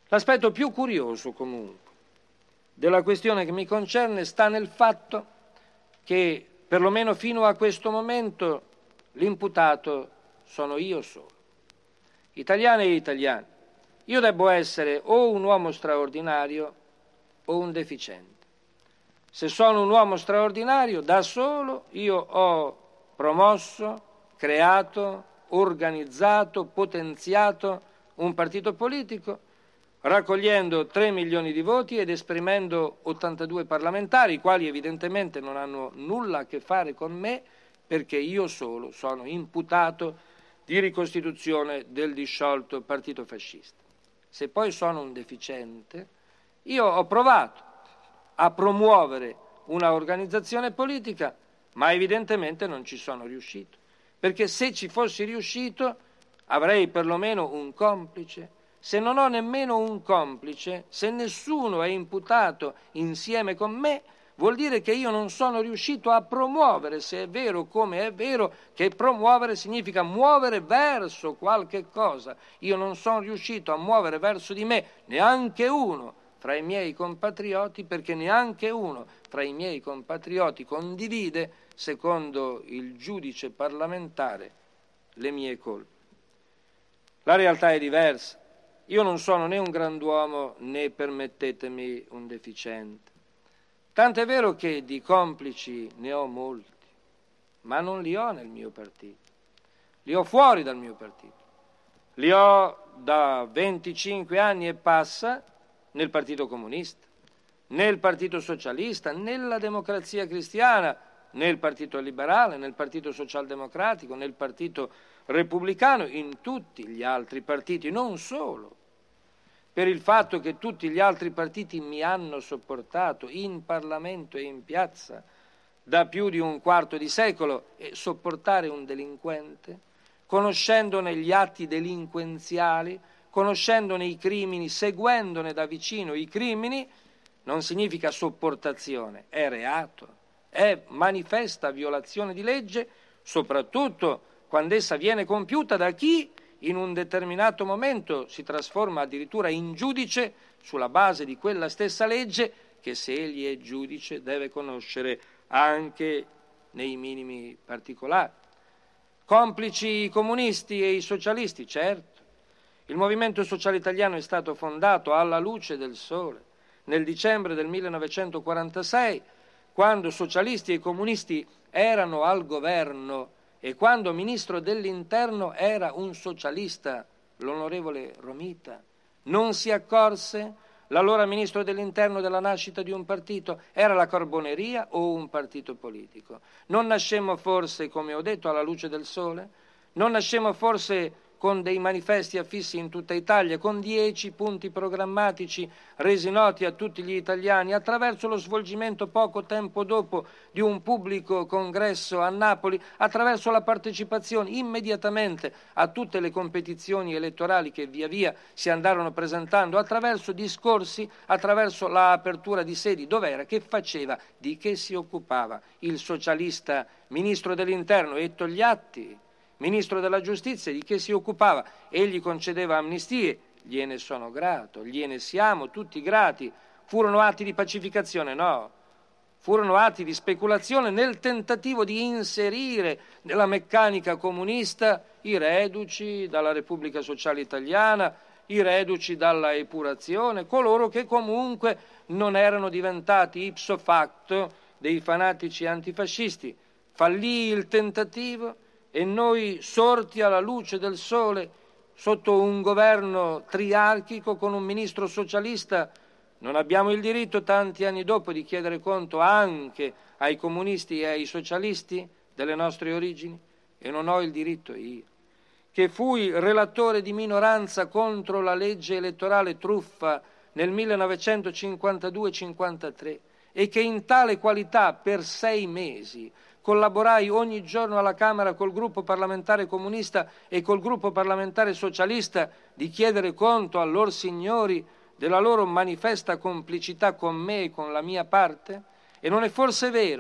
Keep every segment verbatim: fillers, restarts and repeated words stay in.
L'aspetto più curioso, comunque, della questione che mi concerne sta nel fatto che, perlomeno fino a questo momento, l'imputato sono io solo. Italiane e italiani, io debbo essere o un uomo straordinario o un deficiente. Se sono un uomo straordinario, da solo io ho promosso, creato, organizzato, potenziato un partito politico, raccogliendo tre milioni di voti ed esprimendo ottantadue parlamentari, i quali evidentemente non hanno nulla a che fare con me, perché io solo sono imputato di ricostituzione del disciolto partito fascista. Se poi sono un deficiente, io ho provato a promuovere una organizzazione politica, ma evidentemente non ci sono riuscito, perché se ci fossi riuscito avrei perlomeno un complice. Se non ho nemmeno un complice, se nessuno è imputato insieme con me, vuol dire che io non sono riuscito a promuovere, se è vero come è vero, che promuovere significa muovere verso qualche cosa. Io non sono riuscito a muovere verso di me neanche uno fra i miei compatrioti, perché neanche uno fra i miei compatrioti condivide, secondo il giudice parlamentare, le mie colpe. La realtà è diversa. Io non sono né un granduomo né, permettetemi, un deficiente. Tant'è vero che di complici ne ho molti, ma non li ho nel mio partito. Li ho fuori dal mio partito. Li ho da venticinque anni e passa nel Partito Comunista, nel Partito Socialista, nella Democrazia Cristiana, nel Partito Liberale, nel Partito Socialdemocratico, nel Partito Repubblicano, in tutti gli altri partiti, non solo per il fatto che tutti gli altri partiti mi hanno sopportato in Parlamento e in piazza da più di un quarto di secolo, e sopportare un delinquente, conoscendone gli atti delinquenziali, conoscendone i crimini, seguendone da vicino i crimini, non significa sopportazione, è reato, è manifesta violazione di legge, soprattutto quando essa viene compiuta da chi in un determinato momento si trasforma addirittura in giudice sulla base di quella stessa legge che, se egli è giudice, deve conoscere anche nei minimi particolari. Complici i comunisti e i socialisti, certo. Il Movimento Sociale Italiano è stato fondato alla luce del sole nel dicembre del millenovecentoquarantasei, quando socialisti e comunisti erano al governo e quando ministro dell'Interno era un socialista, l'onorevole Romita. Non si accorse l'allora ministro dell'Interno della nascita di un partito? Era la Carboneria o un partito politico? Non nascemmo forse, come ho detto, alla luce del sole? Non nascemmo forse con dei manifesti affissi in tutta Italia, con dieci punti programmatici resi noti a tutti gli italiani, attraverso lo svolgimento poco tempo dopo di un pubblico congresso a Napoli, attraverso la partecipazione immediatamente a tutte le competizioni elettorali che via via si andarono presentando, attraverso discorsi, attraverso l'apertura di sedi. Dov'era? Che faceva? Di che si occupava il socialista ministro dell'Interno? E Togliatti, ministro della Giustizia, di che si occupava? Egli concedeva amnistie, gliene sono grato, gliene siamo tutti grati. Furono atti di pacificazione? No. Furono atti di speculazione nel tentativo di inserire nella meccanica comunista i reduci dalla Repubblica Sociale Italiana, i reduci dalla epurazione, coloro che comunque non erano diventati ipso facto dei fanatici antifascisti. Fallì il tentativo e noi, sorti alla luce del sole, sotto un governo triarchico con un ministro socialista, non abbiamo il diritto, tanti anni dopo, di chiedere conto anche ai comunisti e ai socialisti delle nostre origini? E non ho il diritto io, che fui relatore di minoranza contro la legge elettorale truffa nel millenovecentocinquantadue cinquantatré e che in tale qualità per sei mesi collaborai ogni giorno alla Camera col gruppo parlamentare comunista e col gruppo parlamentare socialista di chiedere conto a lor signori della loro manifesta complicità con me e con la mia parte? E non è forse vero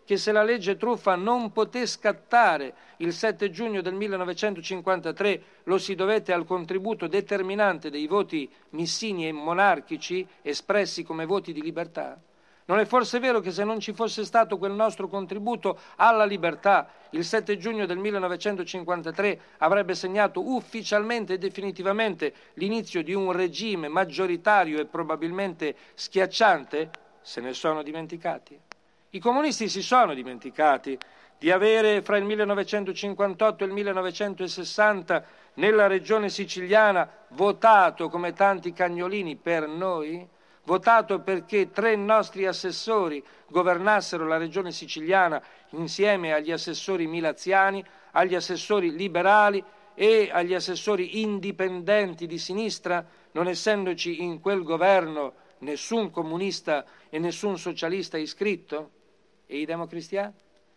che se la legge truffa non poté scattare il sette giugno del millenovecentocinquantatré lo si dovette al contributo determinante dei voti missini e monarchici espressi come voti di libertà? Non è forse vero che se non ci fosse stato quel nostro contributo alla libertà, il sette giugno del millenovecentocinquantatré avrebbe segnato ufficialmente e definitivamente l'inizio di un regime maggioritario e probabilmente schiacciante? Se ne sono dimenticati. I comunisti si sono dimenticati di avere fra il millenovecentocinquantotto e il millenovecentosessanta nella regione siciliana votato come tanti cagnolini per noi? Votato perché tre nostri assessori governassero la regione siciliana insieme agli assessori milaziani, agli assessori liberali e agli assessori indipendenti di sinistra, non essendoci in quel governo nessun comunista e nessun socialista iscritto? E i democristiani?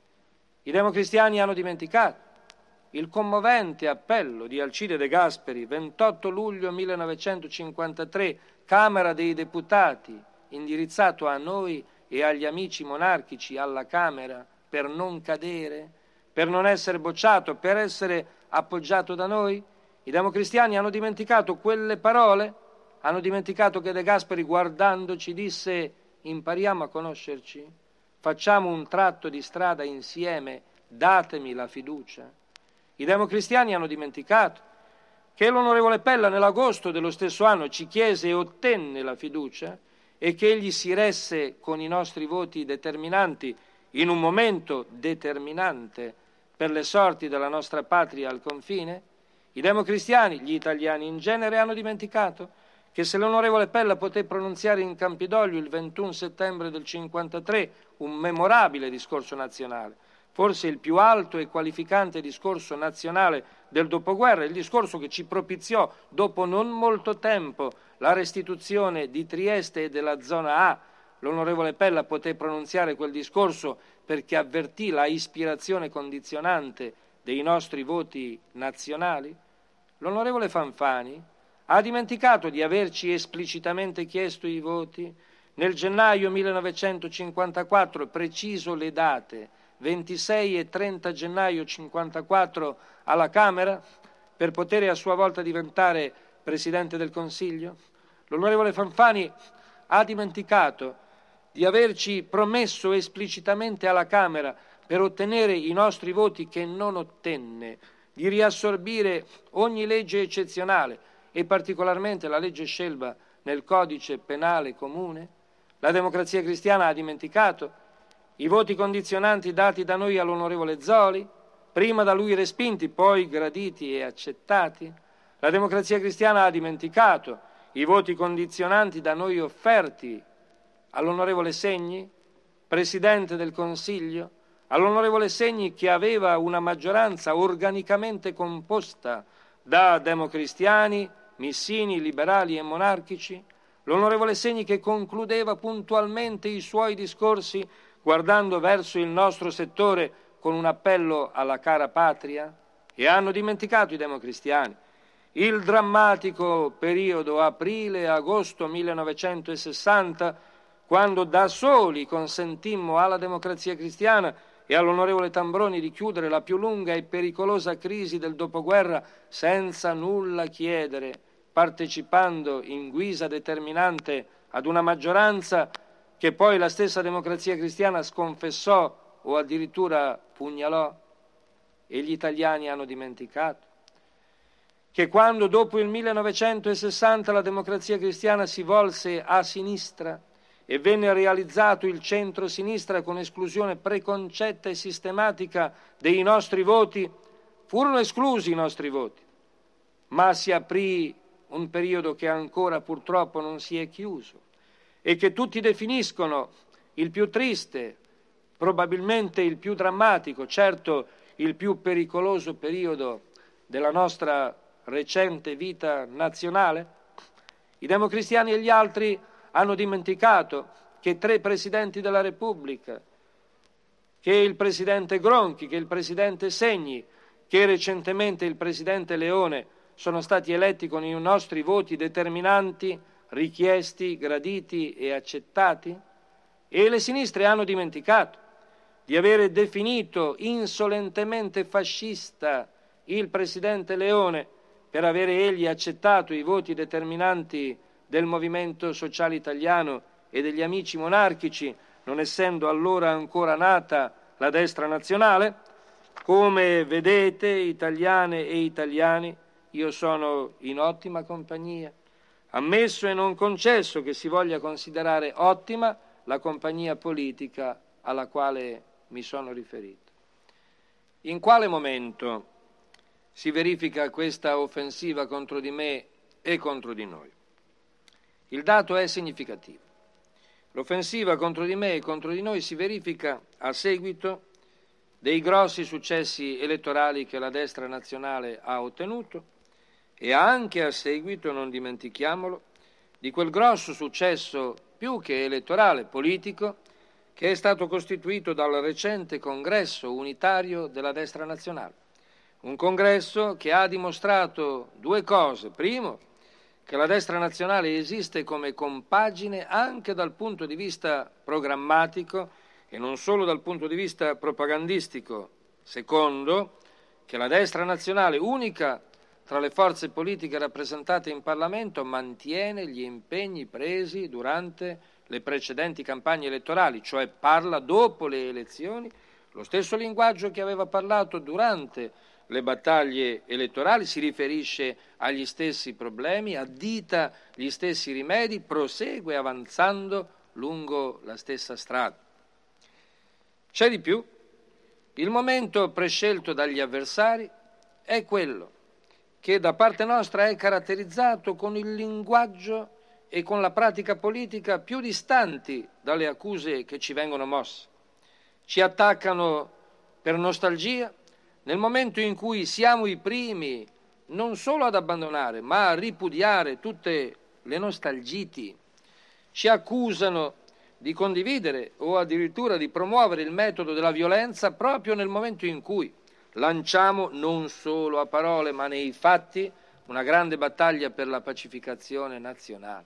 I democristiani hanno dimenticato il commovente appello di Alcide De Gasperi, ventotto luglio millenovecentocinquantatré, Camera dei Deputati, indirizzato a noi e agli amici monarchici alla Camera per non cadere, per non essere bocciato, per essere appoggiato da noi? I democristiani hanno dimenticato quelle parole? Hanno dimenticato che De Gasperi, guardandoci, disse: impariamo a conoscerci, facciamo un tratto di strada insieme, datemi la fiducia. I democristiani hanno dimenticato che l'onorevole Pella nell'agosto dello stesso anno ci chiese e ottenne la fiducia e che egli si resse con i nostri voti determinanti in un momento determinante per le sorti della nostra patria al confine? I democristiani, gli italiani in genere, hanno dimenticato che se l'onorevole Pella poté pronunziare in Campidoglio il ventuno settembre del cinquantatré un memorabile discorso nazionale, forse il più alto e qualificante discorso nazionale del dopoguerra, il discorso che ci propiziò, dopo non molto tempo, la restituzione di Trieste e della zona A. L'onorevole Pella poté pronunziare quel discorso perché avvertì la ispirazione condizionante dei nostri voti nazionali. L'onorevole Fanfani ha dimenticato di averci esplicitamente chiesto i voti nel gennaio millenovecentocinquantaquattro, preciso le date, ventisei e trenta gennaio cinquantaquattro alla Camera, per poter a sua volta diventare Presidente del Consiglio? L'onorevole Fanfani ha dimenticato di averci promesso esplicitamente alla Camera, per ottenere i nostri voti che non ottenne, di riassorbire ogni legge eccezionale e particolarmente la legge Scelba nel codice penale comune? La Democrazia Cristiana ha dimenticato i voti condizionanti dati da noi all'onorevole Zoli, prima da lui respinti, poi graditi e accettati? La Democrazia Cristiana ha dimenticato i voti condizionanti da noi offerti all'onorevole Segni, Presidente del Consiglio, all'onorevole Segni che aveva una maggioranza organicamente composta da democristiani, missini, liberali e monarchici, l'onorevole Segni che concludeva puntualmente i suoi discorsi guardando verso il nostro settore con un appello alla cara patria? E hanno dimenticato i democristiani il drammatico periodo aprile-agosto millenovecentosessanta, quando da soli consentimmo alla Democrazia Cristiana e all'onorevole Tambroni di chiudere la più lunga e pericolosa crisi del dopoguerra senza nulla chiedere, partecipando in guisa determinante ad una maggioranza che poi la stessa Democrazia Cristiana sconfessò o addirittura pugnalò? E gli italiani hanno dimenticato che quando dopo il millenovecentosessanta la Democrazia Cristiana si volse a sinistra e venne realizzato il centro-sinistra con esclusione preconcetta e sistematica dei nostri voti, furono esclusi i nostri voti, ma si aprì un periodo che ancora purtroppo non si è chiuso e che tutti definiscono il più triste, probabilmente il più drammatico, certo il più pericoloso periodo della nostra recente vita nazionale. I democristiani e gli altri hanno dimenticato che tre presidenti della Repubblica, che il presidente Gronchi, che il presidente Segni, che recentemente il presidente Leone sono stati eletti con i nostri voti determinanti, richiesti, graditi e accettati? E le sinistre hanno dimenticato di avere definito insolentemente fascista il presidente Leone per avere egli accettato i voti determinanti del Movimento Sociale Italiano e degli Amici Monarchici, non essendo allora ancora nata la destra nazionale. Come vedete, italiane e italiani, io sono in ottima compagnia, ammesso e non concesso che si voglia considerare ottima la compagnia politica alla quale mi sono riferito. In quale momento si verifica questa offensiva contro di me e contro di noi? Il dato è significativo. L'offensiva contro di me e contro di noi si verifica a seguito dei grossi successi elettorali che la destra nazionale ha ottenuto e anche a seguito, non dimentichiamolo, di quel grosso successo più che elettorale, politico, che è stato costituito dal recente congresso unitario della destra nazionale. Un congresso che ha dimostrato due cose. Primo, che la destra nazionale esiste come compagine anche dal punto di vista programmatico e non solo dal punto di vista propagandistico. Secondo, che la destra nazionale, unica tra le forze politiche rappresentate in Parlamento, mantiene gli impegni presi durante le precedenti campagne elettorali, cioè parla dopo le elezioni lo stesso linguaggio che aveva parlato durante le battaglie elettorali, si riferisce agli stessi problemi, addita gli stessi rimedi, prosegue avanzando lungo la stessa strada. C'è di più. Il momento prescelto dagli avversari è quello che da parte nostra è caratterizzato con il linguaggio e con la pratica politica più distanti dalle accuse che ci vengono mosse. Ci attaccano per nostalgia nel momento in cui siamo i primi non solo ad abbandonare, ma a ripudiare tutte le nostalgiti. Ci accusano di condividere o addirittura di promuovere il metodo della violenza proprio nel momento in cui lanciamo, non solo a parole ma nei fatti, una grande battaglia per la pacificazione nazionale.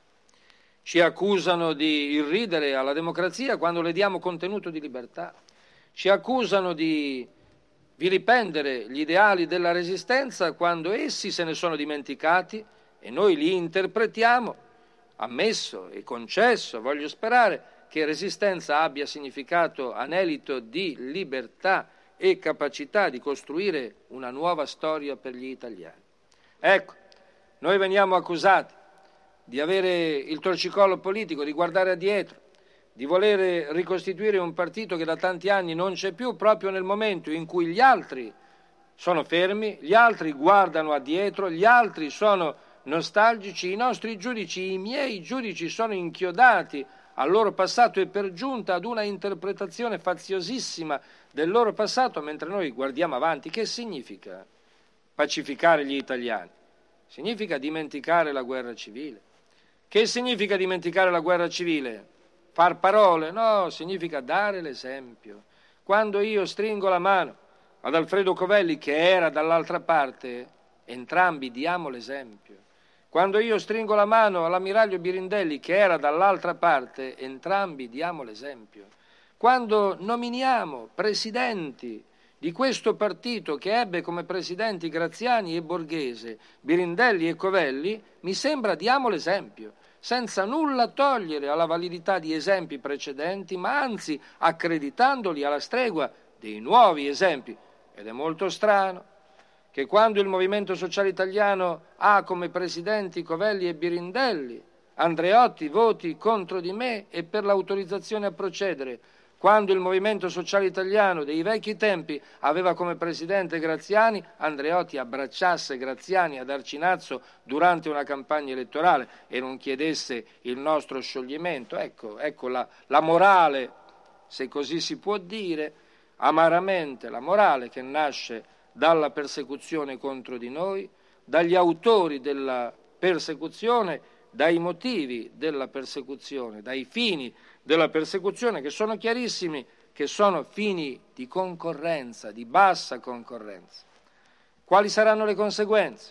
Ci accusano di irridere alla democrazia quando le diamo contenuto di libertà. Ci accusano di vilipendere gli ideali della resistenza quando essi se ne sono dimenticati e noi li interpretiamo, ammesso e concesso, voglio sperare, che resistenza abbia significato anelito di libertà e capacità di costruire una nuova storia per gli italiani. Ecco, noi veniamo accusati di avere il torcicollo politico, di guardare addietro, di voler ricostituire un partito che da tanti anni non c'è più, proprio nel momento in cui gli altri sono fermi, gli altri guardano addietro, gli altri sono nostalgici, i nostri giudici, i miei giudici sono inchiodati al loro passato e per giunta ad una interpretazione faziosissima del loro passato, mentre noi guardiamo avanti. Che significa pacificare gli italiani? Significa dimenticare la guerra civile. Che significa dimenticare la guerra civile? Far parole? No, significa dare l'esempio. Quando io stringo la mano ad Alfredo Covelli, che era dall'altra parte, entrambi diamo l'esempio. Quando io stringo la mano all'ammiraglio Birindelli, che era dall'altra parte, entrambi diamo l'esempio. Quando nominiamo presidenti di questo partito che ebbe come presidenti Graziani e Borghese, Birindelli e Covelli, mi sembra diamo l'esempio, senza nulla togliere alla validità di esempi precedenti, ma anzi accreditandoli alla stregua dei nuovi esempi. Ed è molto strano che quando il Movimento Sociale Italiano ha come presidenti Covelli e Birindelli, Andreotti voti contro di me e per l'autorizzazione a procedere, quando il Movimento Sociale Italiano dei vecchi tempi aveva come presidente Graziani, Andreotti abbracciasse Graziani ad Arcinazzo durante una campagna elettorale e non chiedesse il nostro scioglimento. Ecco, ecco la, la morale, se così si può dire, amaramente la morale che nasce dalla persecuzione contro di noi, dagli autori della persecuzione, dai motivi della persecuzione, dai fini della persecuzione, che sono chiarissimi, che sono fini di concorrenza, di bassa concorrenza. Quali saranno le conseguenze?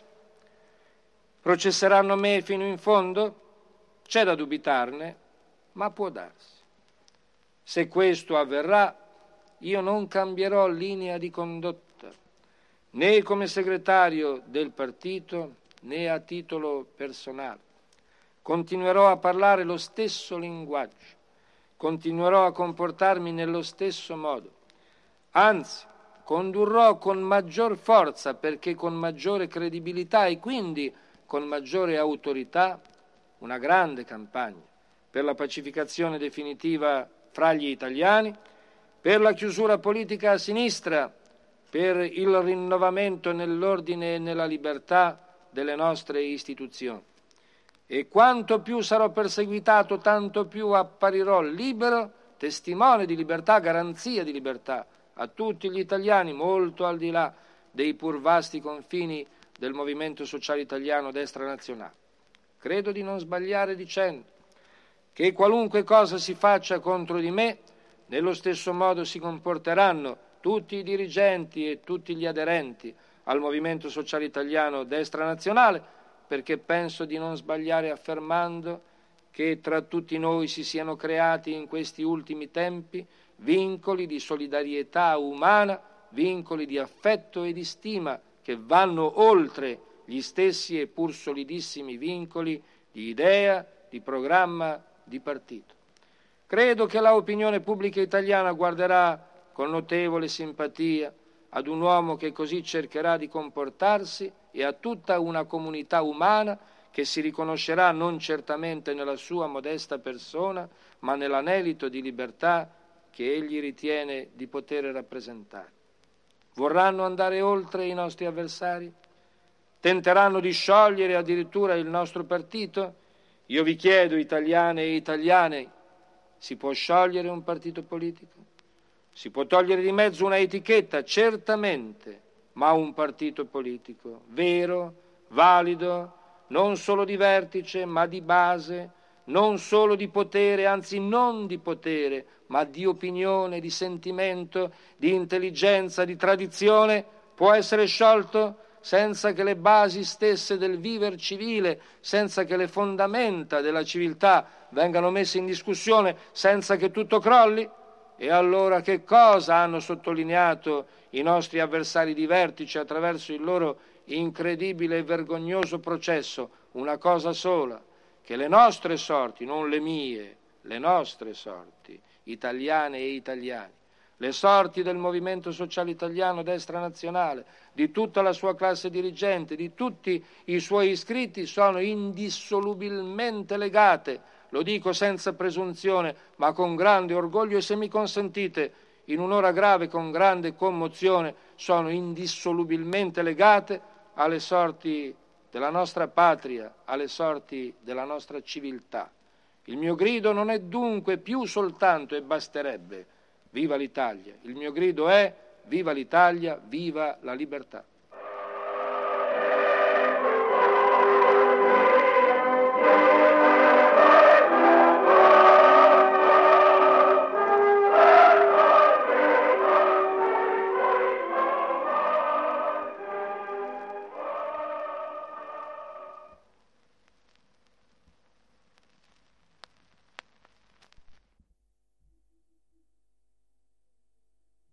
Processeranno me fino in fondo? C'è da dubitarne, ma può darsi. Se questo avverrà, io non cambierò linea di condotta, né come segretario del partito né a titolo personale. Continuerò a parlare lo stesso linguaggio, continuerò a comportarmi nello stesso modo, anzi condurrò con maggior forza, perché con maggiore credibilità e quindi con maggiore autorità, una grande campagna per la pacificazione definitiva fra gli italiani, per la chiusura politica a sinistra, per il rinnovamento nell'ordine e nella libertà delle nostre istituzioni. E quanto più sarò perseguitato, tanto più apparirò libero, testimone di libertà, garanzia di libertà a tutti gli italiani, molto al di là dei pur vasti confini del Movimento Sociale Italiano Destra Nazionale. Credo di non sbagliare dicendo che qualunque cosa si faccia contro di me, nello stesso modo si comporteranno tutti i dirigenti e tutti gli aderenti al Movimento Sociale Italiano Destra Nazionale, perché penso di non sbagliare affermando che tra tutti noi si siano creati in questi ultimi tempi vincoli di solidarietà umana, vincoli di affetto e di stima che vanno oltre gli stessi e pur solidissimi vincoli di idea, di programma, di partito. Credo che l'opinione pubblica italiana guarderà con notevole simpatia ad un uomo che così cercherà di comportarsi e a tutta una comunità umana che si riconoscerà non certamente nella sua modesta persona, ma nell'anelito di libertà che egli ritiene di poter rappresentare. Vorranno andare oltre i nostri avversari? Tenteranno di sciogliere addirittura il nostro partito? Io vi chiedo, italiane e italiani, si può sciogliere un partito politico? Si può togliere di mezzo una etichetta, certamente, ma un partito politico vero, valido, non solo di vertice, ma di base, non solo di potere, anzi non di potere, ma di opinione, di sentimento, di intelligenza, di tradizione, può essere sciolto senza che le basi stesse del viver civile, senza che le fondamenta della civiltà vengano messe in discussione, senza che tutto crolli? E allora che cosa hanno sottolineato i nostri avversari di vertice attraverso il loro incredibile e vergognoso processo? Una cosa sola, che le nostre sorti, non le mie, le nostre sorti, italiane e italiani, le sorti del Movimento Sociale Italiano Destra Nazionale, di tutta la sua classe dirigente, di tutti i suoi iscritti, sono indissolubilmente legate, lo dico senza presunzione, ma con grande orgoglio e, se mi consentite, in un'ora grave, con grande commozione, sono indissolubilmente legate alle sorti della nostra patria, alle sorti della nostra civiltà. Il mio grido non è dunque più soltanto, e basterebbe, viva l'Italia. Il mio grido è: viva l'Italia, viva la libertà.